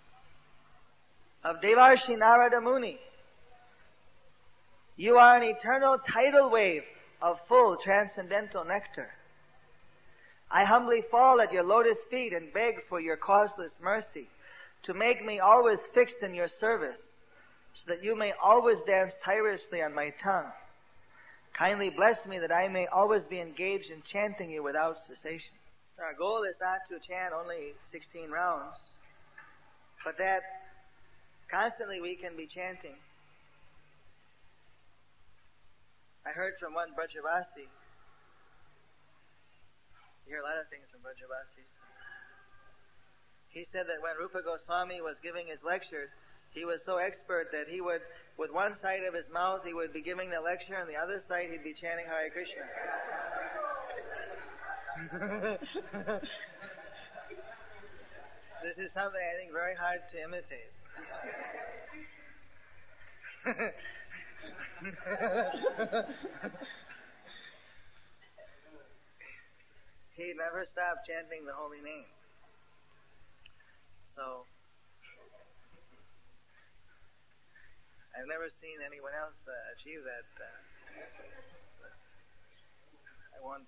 of Devarshi Narada Muni. You are an eternal tidal wave of full transcendental nectar. I humbly fall at your lotus feet and beg for your causeless mercy to make me always fixed in your service, so that you may always dance tirelessly on my tongue. Kindly bless me that I may always be engaged in chanting you without cessation. Our goal is not to chant only 16 rounds, but that constantly we can be chanting. I heard from one Brajavasi. You hear a lot of things from Brajavasis. He said that when Rupa Goswami was giving his lectures, he was so expert that he would, with one side of his mouth, he would be giving the lecture, and the other side he'd be chanting Hare Krishna. This is something I think very hard to imitate. he never stopped chanting the holy name. So, I've never seen anyone else achieve that. I won't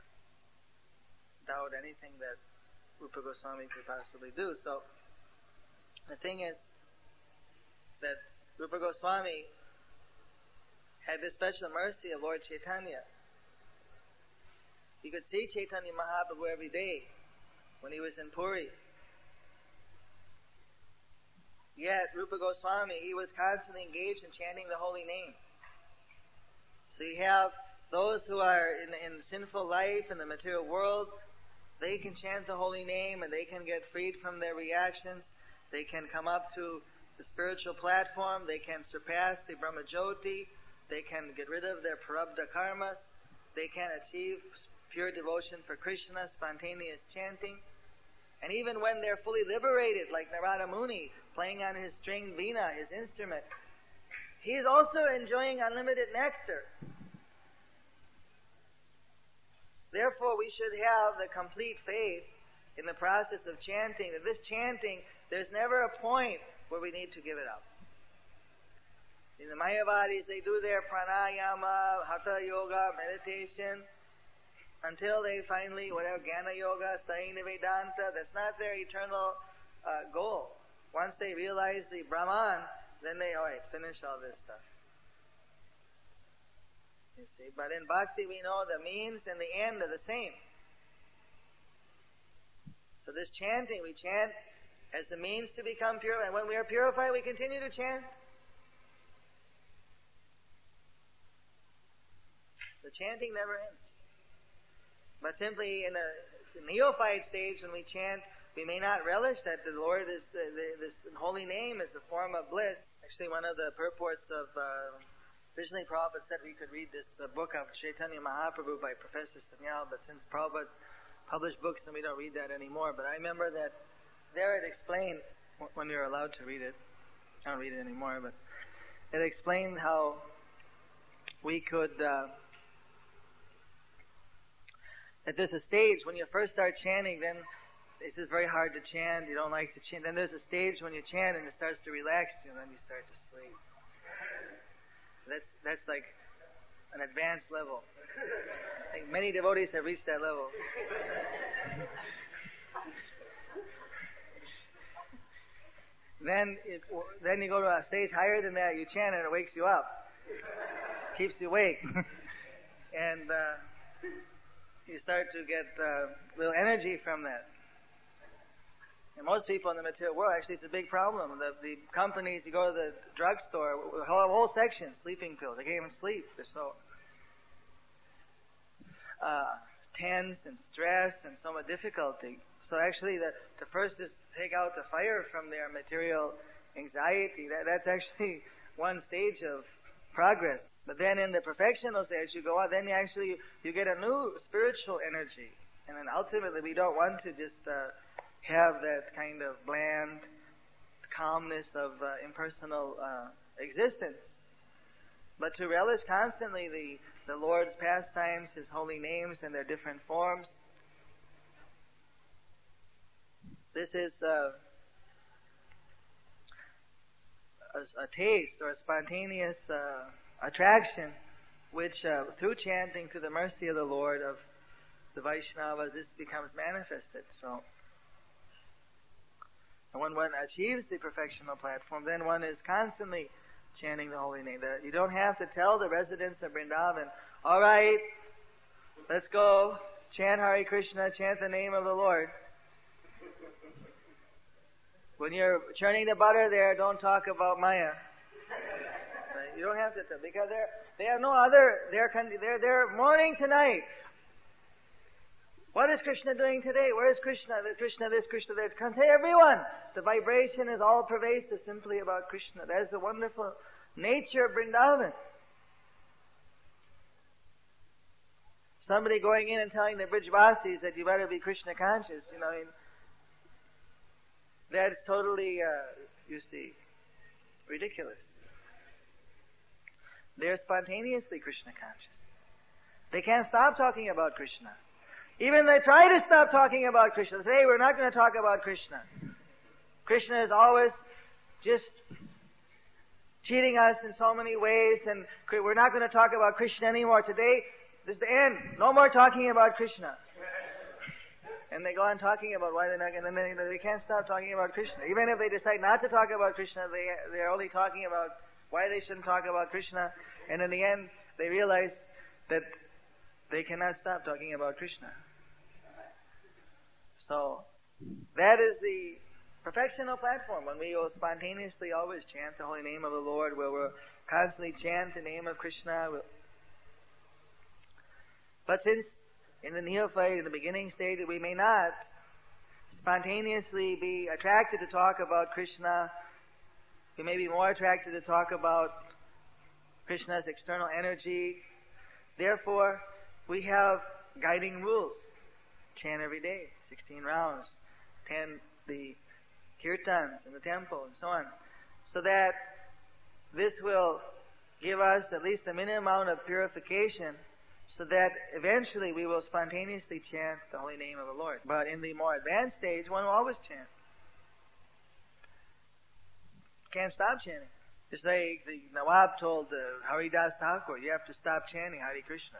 doubt anything that Rupa Goswami could possibly do. So, the thing is that Rupa Goswami had this special mercy of Lord Chaitanya. He could see Chaitanya Mahaprabhu every day when he was in Puri. Yet, Rupa Goswami, he was constantly engaged in chanting the holy name. So you have those who are in sinful life, in the material world, they can chant the holy name and they can get freed from their reactions. They can come up to the spiritual platform. They can surpass the Brahma Jyoti. They can get rid of their prarabdha karmas. They can achieve pure devotion for Krishna, spontaneous chanting. And even when they're fully liberated, like Narada Muni, playing on his stringed veena, his instrument, he's also enjoying unlimited nectar. Therefore, we should have the complete faith in the process of chanting, that this chanting, there's never a point where we need to give it up. In the Mayavadis, they do their pranayama, hatha yoga, meditation, until they finally, whatever, Jnana Yoga, Saina Vedanta, that's not their eternal goal. Once they realize the Brahman, then they, alright, finish all this stuff. You see, but in Bhakti we know the means and the end are the same. So this chanting, we chant as the means to become pure, and when we are purified, we continue to chant. The chanting never ends. But simply in a neophyte stage, when we chant, we may not relish that the Lord is, this holy name is the form of bliss. Actually, one of the purports of, originally Prabhupada said we could read this book of Chaitanya Mahaprabhu by Professor Sanyal, but since Prabhupada published books, then we don't read that anymore. But I remember that there it explained, when we were allowed to read it, I don't read it anymore, but it explained how we could, that there's a stage when you first start chanting, then it's just very hard to chant, you don't like to chant. Then there's a stage when you chant and it starts to relax you, and then you start to sleep. That's like an advanced level. I think many devotees have reached that level. Then you go to a stage higher than that, you chant and it wakes you up. Keeps you awake. And you start to get little energy from that. And most people in the material world, actually it's a big problem. The companies, you go to the drugstore, whole section, sleeping pills. They can't even sleep. They're so tense and stressed and so much difficulty. So actually to first just take out the fire from their material anxiety, that's actually one stage of progress. But then in the perfectional stage you go out, then you get a new spiritual energy. And then ultimately we don't want to just have that kind of bland calmness of impersonal existence, but to relish constantly the Lord's pastimes, His holy names and their different forms. This is a taste or a spontaneous attraction which through chanting to the mercy of the Lord, of the Vaishnavas, this becomes manifested. So, and when one achieves the perfectional platform, then one is constantly chanting the holy name. You don't have to tell the residents of Vrindavan, alright, let's go, chant Hare Krishna, chant the name of the Lord. When you're churning the butter there, don't talk about Maya. You don't have to tell, because they have no other, they're mourning tonight. What is Krishna doing today? Where is Krishna? Krishna this, Krishna that. Come say everyone. The vibration is all pervasive, simply about Krishna. That is the wonderful nature of Vrindavan. Somebody going in and telling the Brijvasis that you better be Krishna conscious, that's totally, ridiculous. They're spontaneously Krishna conscious. They can't stop talking about Krishna. Even they try to stop talking about Krishna. They say, we're not going to talk about Krishna. Krishna is always just cheating us in so many ways, and we're not going to talk about Krishna anymore. Today, this is the end. No more talking about Krishna. And they go on talking about why they're not going to, they can't stop talking about Krishna. Even if they decide not to talk about Krishna, they're only talking about why they shouldn't talk about Krishna. And in the end, they realize that they cannot stop talking about Krishna. So, that is the perfectional platform when we will spontaneously always chant the holy name of the Lord, where we'll constantly chant the name of Krishna. But since in the neophyte, in the beginning stage, we may not spontaneously be attracted to talk about Krishna, we may be more attracted to talk about Krishna's external energy. Therefore, we have guiding rules. Chant every day, 16 rounds, 10 the kirtans in the temple, and so on. So that this will give us at least a minimum amount of purification, so that eventually we will spontaneously chant the holy name of the Lord. But in the more advanced stage, one will always chant. Can't stop chanting. Just like the Nawab told Haridas Thakur, you have to stop chanting Hare Krishna.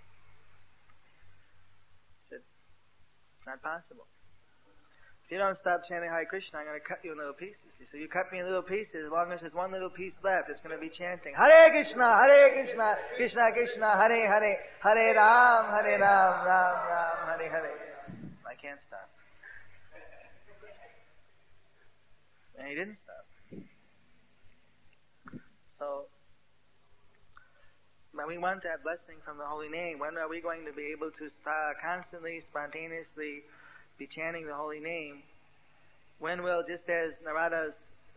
He said, it's not possible. If you don't stop chanting Hare Krishna, I'm going to cut you in little pieces. He said, you cut me in little pieces, as long as there's one little piece left, it's going to be chanting Hare Krishna, Krishna Krishna, Hare Hare, Hare Ram, Ram Ram, Hare Hare. I can't stop. And he didn't stop. So, but we want that blessing from the holy name. When are we going to be able to constantly, spontaneously be chanting the holy name? When will, just as Narada's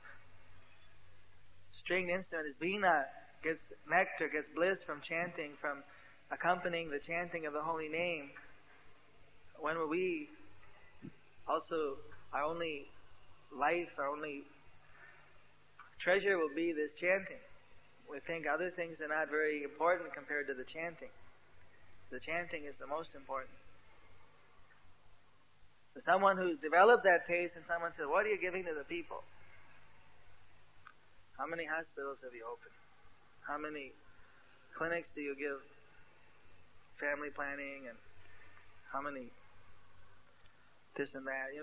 stringed instrument, his veena, gets nectar, gets bliss from chanting, from accompanying the chanting of the holy name, when will we also, our only life, our only treasure will be this chanting? We think other things are not very important compared to the chanting. The chanting is the most important. For someone who's developed that taste, and someone says, what are you giving to the people? How many hospitals have you opened? How many clinics do you give family planning, and how many this and that?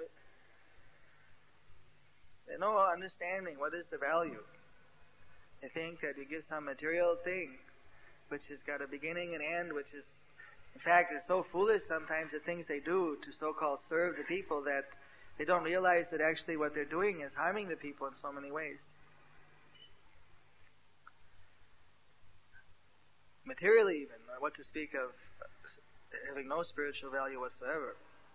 There's no understanding what is the value. They think that you give some material thing which has got a beginning and end, which is, in fact, it's so foolish sometimes the things they do to so-called serve the people, that they don't realize that actually what they're doing is harming the people in so many ways. Materially even, what to speak of having no spiritual value whatsoever.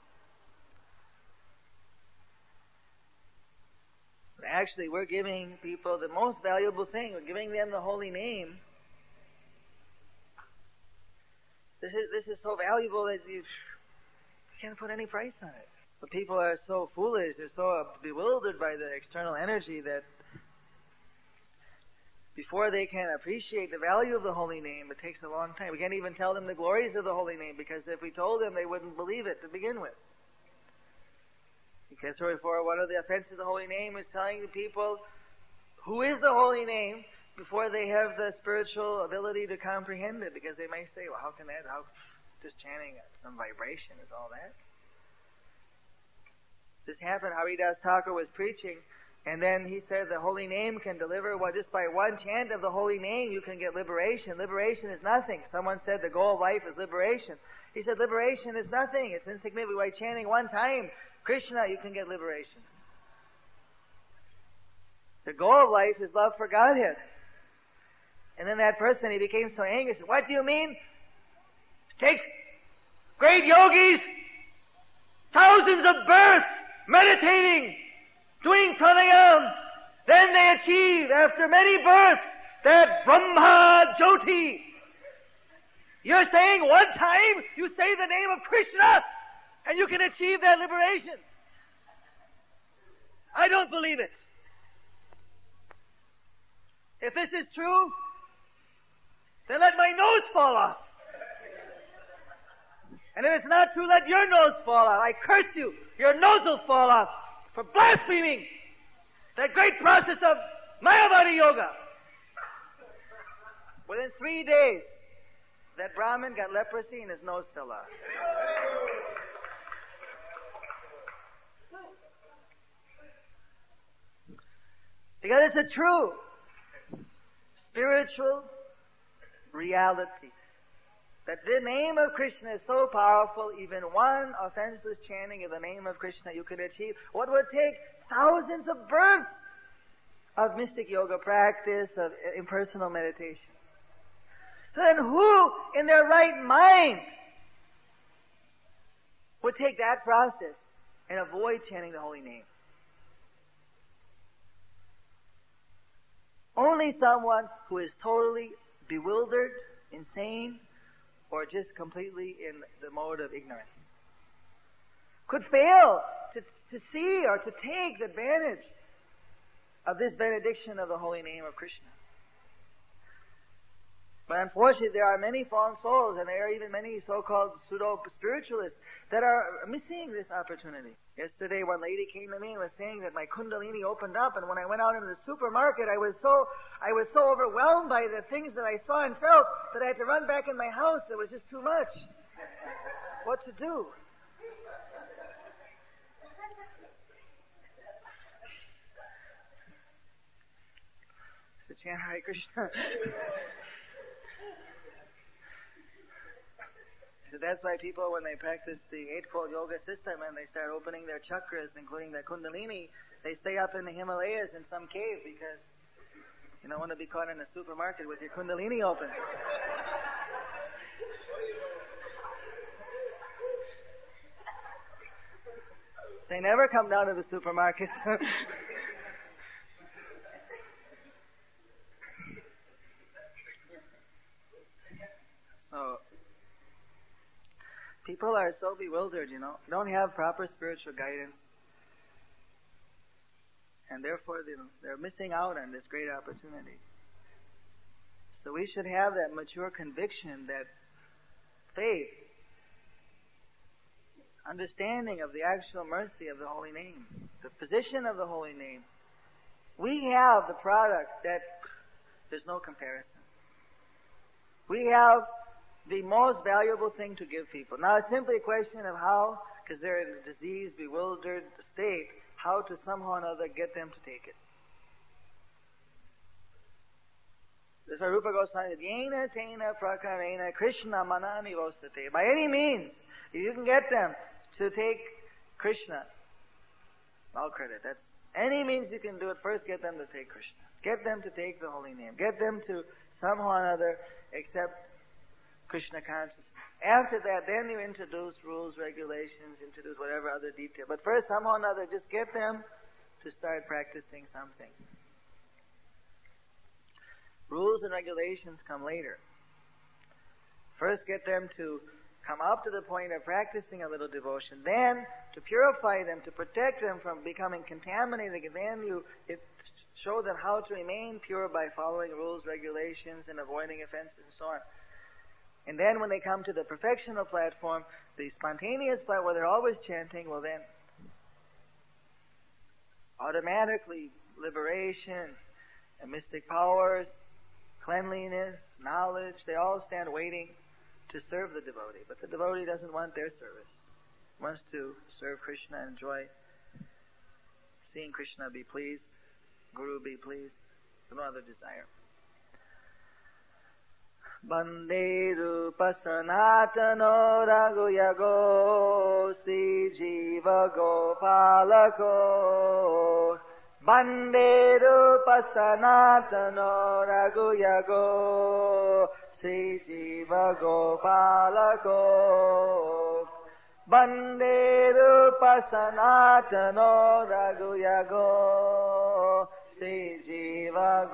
But actually, we're giving people the most valuable thing. We're giving them the holy name. This is so valuable that you can't put any price on it. But people are so foolish, they're so bewildered by the external energy that before they can appreciate the value of the holy name, it takes a long time. We can't even tell them the glories of the holy name, because if we told them, they wouldn't believe it to begin with. Because therefore, one of the offenses of the holy name is telling the people who is the holy name before they have the spiritual ability to comprehend it, because they may say, well, how can that, just chanting some vibration is all that? This happened, Haridas Thakur was preaching, and then he said the holy name can deliver, just by one chant of the holy name you can get liberation. Liberation is nothing. Someone said the goal of life is liberation. He said liberation is nothing. It's insignificant. By chanting one time Krishna, you can get liberation. The goal of life is love for Godhead. And then that person, he became so angry, he said, what do you mean? It takes great yogis, thousands of births, meditating, doing pranayam, then they achieve, after many births, that Brahma Jyoti. You're saying one time you say the name of Krishna and you can achieve that liberation. I don't believe it. If this is true, then let my nose fall off. And if it's not true, let your nose fall off. I curse you. Your nose will fall off for blaspheming that great process of Mayavadi Yoga. Within 3 days, that Brahmin got leprosy and his nose fell off. Because it's a true spiritual reality that the name of Krishna is so powerful, even one offenseless chanting of the name of Krishna you could achieve what would take thousands of births of mystic yoga practice, of impersonal meditation. So then who in their right mind would take that process and avoid chanting the holy name? Only someone who is totally bewildered, insane, or just completely in the mode of ignorance could fail to see or to take the advantage of this benediction of the holy name of Krishna. But unfortunately, there are many fallen souls, and there are even many so-called pseudo-spiritualists that are missing this opportunity. Yesterday, one lady came to me and was saying that my Kundalini opened up, and when I went out into the supermarket, I was so overwhelmed by the things that I saw and felt that I had to run back in my house. It was just too much. What to do? So chant Hare Krishna. So that's why people, when they practice the Eightfold Yoga system and they start opening their chakras, including their Kundalini, they stay up in the Himalayas in some cave because you don't want to be caught in a supermarket with your Kundalini open. They never come down to the supermarkets. So, people are so bewildered, don't have proper spiritual guidance. And therefore, they're missing out on this great opportunity. So we should have that mature conviction, that faith, understanding of the actual mercy of the holy name, the position of the holy name. We have the product that there's no comparison. We have the most valuable thing to give people. Now it's simply a question of how, because they're in a diseased, bewildered state, how to somehow or another get them to take it. That's why Rupa Goswami said, Yena tena prakarena Krishna manani vostate. By any means, if you can get them to take Krishna, all credit. That's any means you can do it. First get them to take Krishna. Get them to take the holy name. Get them to somehow or another accept Krishna consciousness. After that, then you introduce rules, regulations, introduce whatever other detail. But first, somehow or another, just get them to start practicing something. Rules and regulations come later. First, get them to come up to the point of practicing a little devotion. Then, to purify them, to protect them from becoming contaminated, then you show them how to remain pure by following rules, regulations, and avoiding offenses and so on. And then when they come to the perfectional platform, the spontaneous platform where they're always chanting, well then, automatically liberation and mystic powers, cleanliness, knowledge, they all stand waiting to serve the devotee. But the devotee doesn't want their service. He wants to serve Krishna and enjoy seeing Krishna be pleased, Guru be pleased, no other desire. Bande rupa sanatano raghuyago Sri Jiva Gopalako. Bande rupa sanatano raghuyago Sri Jiva Gopalako. Bande rupa sanatano raghuyago Sri Jiva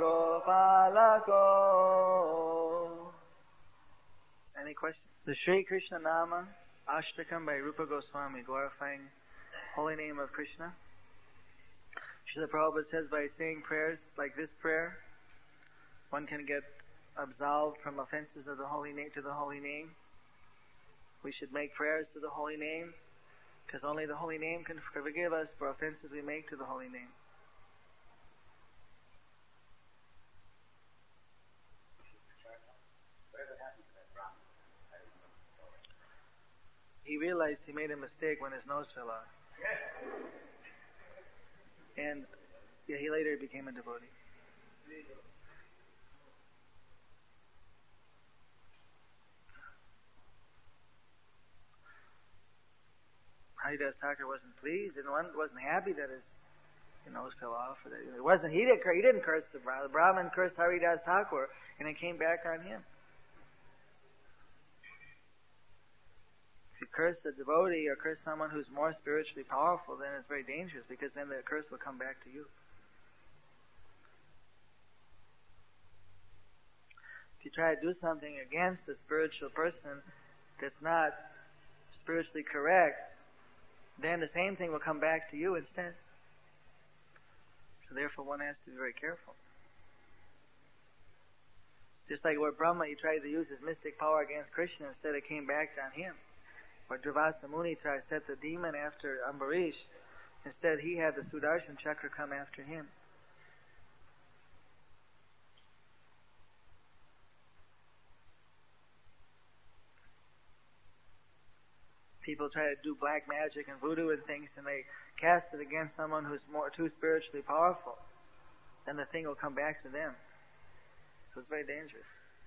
Gopalako. Any questions? The Sri Krishna Nama, Ashtakam by Rupa Goswami, glorifying holy name of Krishna. Srila Prabhupada says by saying prayers like this prayer, one can get absolved from offenses of the holy name to the holy name. We should make prayers to the holy name, because only the holy name can forgive us for offenses we make to the holy name. He realized he made a mistake when his nose fell off. And he later became a devotee. Haridas Thakur wasn't pleased and wasn't happy that his nose fell off. Or that it wasn't. He didn't curse the Brahmin. The Brahmin cursed Haridas Thakur, and it came back on him. If you curse a devotee or curse someone who's more spiritually powerful, then it's very dangerous, because then the curse will come back to you. If you try to do something against a spiritual person that's not spiritually correct, then the same thing will come back to you instead. So therefore one has to be very careful. Just like where Brahma, he tried to use his mystic power against Krishna, instead it came back on him. Where Durvasa Muni tried to set the demon after Ambarish, instead he had the Sudarshan Chakra come after him. People try to do black magic and voodoo and things, and they cast it against someone who's too spiritually powerful. Then the thing will come back to them. So it's very dangerous.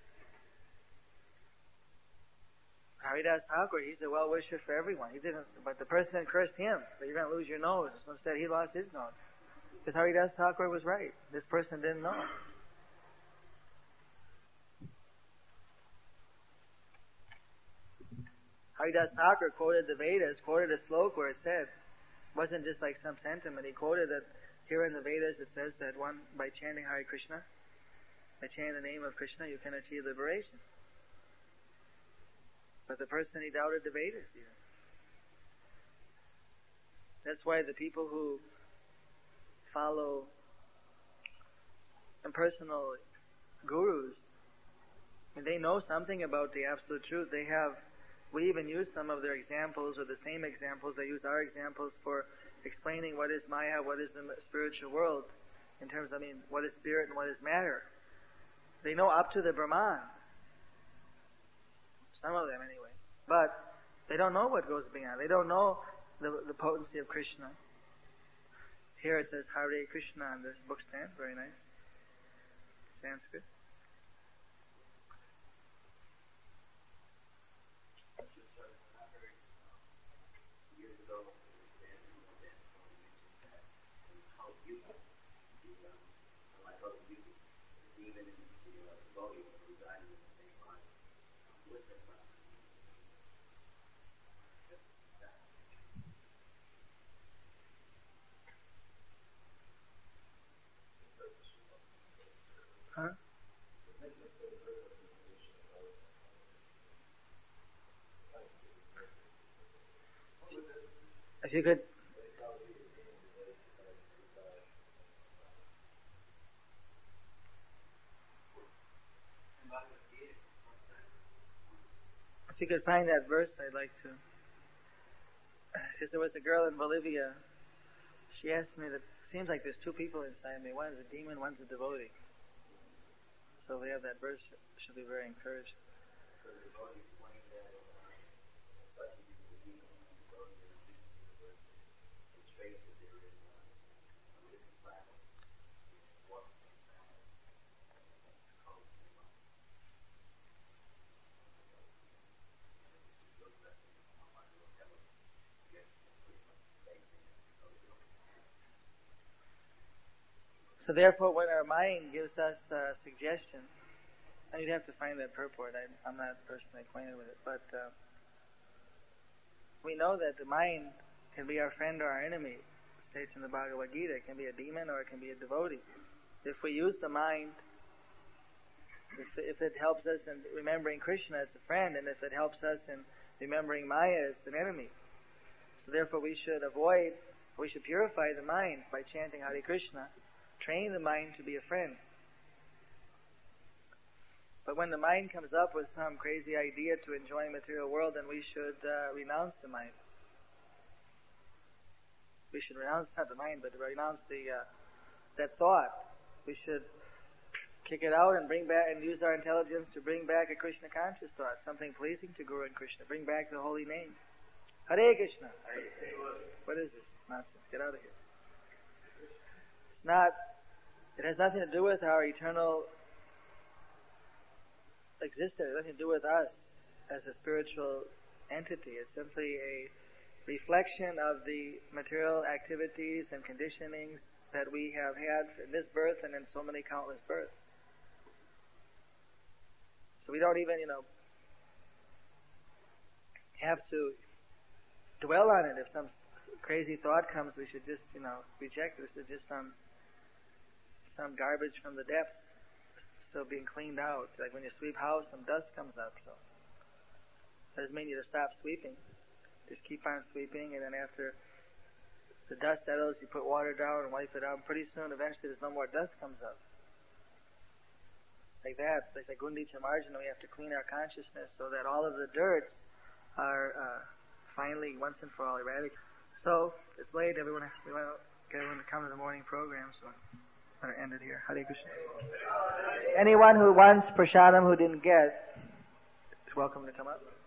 Haridas Thakur, he's a well-wisher for everyone. But the person that cursed him, that you're going to lose your nose. So instead he lost his nose. Because Haridas Thakur was right. This person didn't know. Haridas Thakur quoted the Vedas, quoted a sloka where it said, it wasn't just like some sentiment. He quoted that here in the Vedas it says that one, by chanting Hare Krishna, by chanting the name of Krishna, you can achieve liberation. But the person, he doubted the Vedas even. That's why the people who follow impersonal gurus, and they know something about the absolute truth. We even use some of their examples, or the same examples. They use our examples for explaining what is Maya, what is the spiritual world, in terms of, what is spirit and what is matter. They know up to the Brahman. Some of them anyway. But they don't know what goes beyond. They don't know the potency of Krishna. Here it says Hare Krishna on this book stand. Very nice. Sanskrit. Huh? If you could. If you could find that verse, I'd like to. Because there was a girl in Bolivia. She asked me that it seems like there's two people inside me. One is a demon, one's a devotee. So we have that verse, should be very encouraged. So therefore, when our mind gives us a suggestion, and you'd have to find that purport. I'm not personally acquainted with it, but we know that the mind can be our friend or our enemy. It states in the Bhagavad Gita, it can be a demon or it can be a devotee. If we use the mind, if it helps us in remembering Krishna as a friend, and if it helps us in remembering Maya as an enemy, so therefore we should purify the mind by chanting Hare Krishna, train the mind to be a friend. But when the mind comes up with some crazy idea to enjoy the material world, then we should renounce the mind. We should renounce not the mind, but renounce that thought. We should kick it out and bring back and use our intelligence to bring back a Krishna conscious thought, something pleasing to Guru and Krishna. Bring back the holy name. Hare Krishna. What is this nonsense? Get out of here. It's not. It has nothing to do with our eternal existence. It has nothing to do with us as a spiritual entity. It's simply a reflection of the material activities and conditionings that we have had in this birth and in so many countless births. So we don't even, have to dwell on it. If some crazy thought comes, we should just, reject it. This is just some garbage from the depths still being cleaned out. Like when you sweep house, some dust comes up. So that doesn't mean you to stop sweeping. Just keep on sweeping, and then after the dust settles, you put water down and wipe it out. And pretty soon, eventually, there's no more dust comes up. Like that, it's like Gundicha Marjana. We have to clean our consciousness so that all of the dirts are finally, once and for all, eradicated. So it's late. We want to get everyone to come to the morning program. So I'm going to end it here. Hare Krishna. Anyone who wants prasadam who didn't get is welcome to come up.